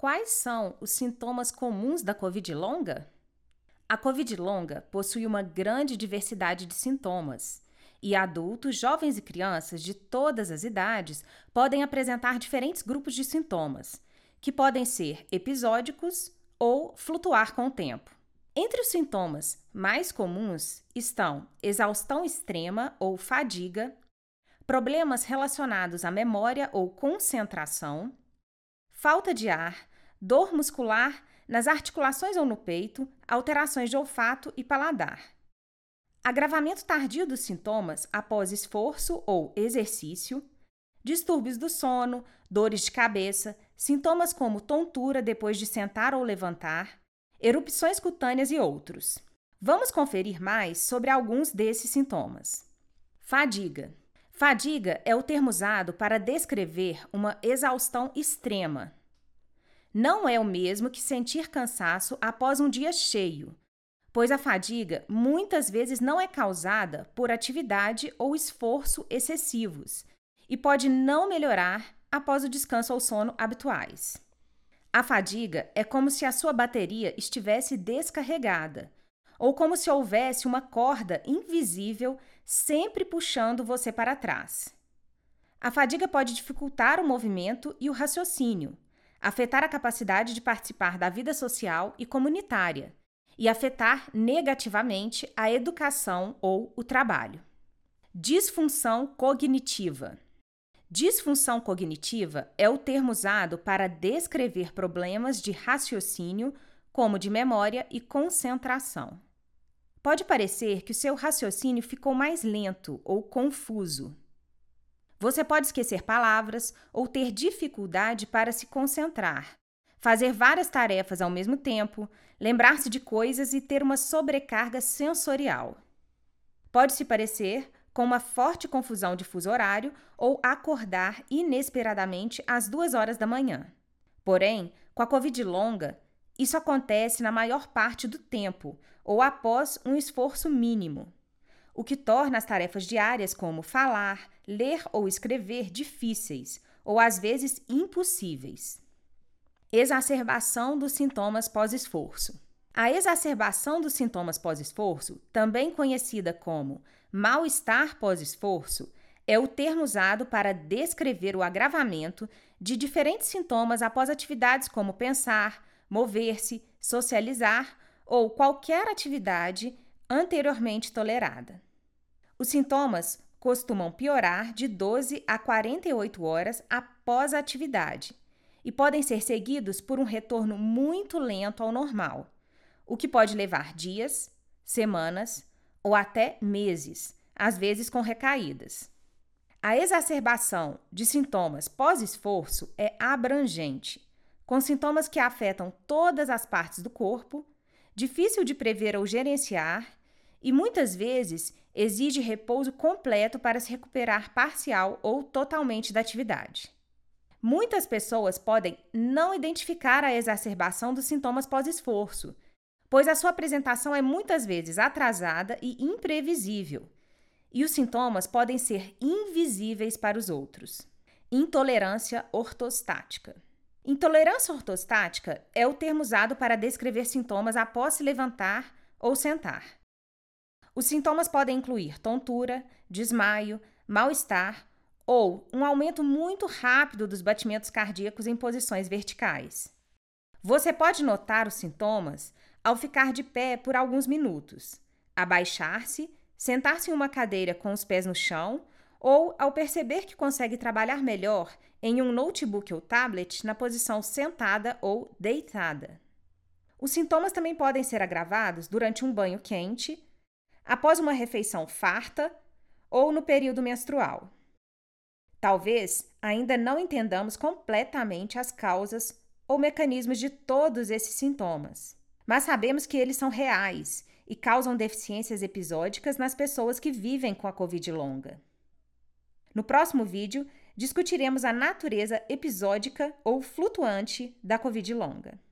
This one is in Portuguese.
Quais são os sintomas comuns da Covid longa? A Covid longa possui uma grande diversidade de sintomas, e adultos, jovens e crianças de todas as idades podem apresentar diferentes grupos de sintomas, que podem ser episódicos ou flutuar com o tempo. Entre os sintomas mais comuns estão exaustão extrema ou fadiga, problemas relacionados à memória ou concentração, falta de ar, dor muscular nas articulações ou no peito, alterações de olfato e paladar. Agravamento tardio dos sintomas após esforço ou exercício, distúrbios do sono, dores de cabeça, sintomas como tontura depois de sentar ou levantar, erupções cutâneas e outros. Vamos conferir mais sobre alguns desses sintomas. Fadiga. Fadiga é o termo usado para descrever uma exaustão extrema. Não é o mesmo que sentir cansaço após um dia cheio, pois a fadiga muitas vezes não é causada por atividade ou esforço excessivos e pode não melhorar após o descanso ou sono habituais. A fadiga é como se a sua bateria estivesse descarregada, ou como se houvesse uma corda invisível sempre puxando você para trás. A fadiga pode dificultar o movimento e o raciocínio, afetar a capacidade de participar da vida social e comunitária, e afetar negativamente a educação ou o trabalho. Disfunção cognitiva. Disfunção cognitiva é o termo usado para descrever problemas de raciocínio, como de memória e concentração. Pode parecer que o seu raciocínio ficou mais lento ou confuso. Você pode esquecer palavras ou ter dificuldade para se concentrar, fazer várias tarefas ao mesmo tempo, lembrar-se de coisas e ter uma sobrecarga sensorial. Pode-se parecer com uma forte confusão de fuso horário ou acordar inesperadamente às 2 horas da manhã. Porém, com a Covid longa, isso acontece na maior parte do tempo ou após um esforço mínimo, o que torna as tarefas diárias como falar, ler ou escrever difíceis ou às vezes impossíveis. Exacerbação dos sintomas pós-esforço. A exacerbação dos sintomas pós-esforço, também conhecida como mal-estar pós-esforço, é o termo usado para descrever o agravamento de diferentes sintomas após atividades como pensar, mover-se, socializar ou qualquer atividade anteriormente tolerada. Os sintomas costumam piorar de 12 a 48 horas após a atividade e podem ser seguidos por um retorno muito lento ao normal, o que pode levar dias, semanas ou até meses, às vezes com recaídas. A exacerbação de sintomas pós-esforço é abrangente, com sintomas que afetam todas as partes do corpo, difícil de prever ou gerenciar e muitas vezes exige repouso completo para se recuperar parcial ou totalmente da atividade. Muitas pessoas podem não identificar a exacerbação dos sintomas pós-esforço, pois a sua apresentação é muitas vezes atrasada e imprevisível, e os sintomas podem ser invisíveis para os outros. Intolerância ortostática. Intolerância ortostática é o termo usado para descrever sintomas após se levantar ou sentar. Os sintomas podem incluir tontura, desmaio, mal-estar ou um aumento muito rápido dos batimentos cardíacos em posições verticais. Você pode notar os sintomas ao ficar de pé por alguns minutos, abaixar-se, sentar-se em uma cadeira com os pés no chão ou ao perceber que consegue trabalhar melhor em um notebook ou tablet na posição sentada ou deitada. Os sintomas também podem ser agravados durante um banho quente, após uma refeição farta ou no período menstrual. Talvez ainda não entendamos completamente as causas ou mecanismos de todos esses sintomas, mas sabemos que eles são reais e causam deficiências episódicas nas pessoas que vivem com a Covid longa. No próximo vídeo, discutiremos a natureza episódica ou flutuante da Covid longa.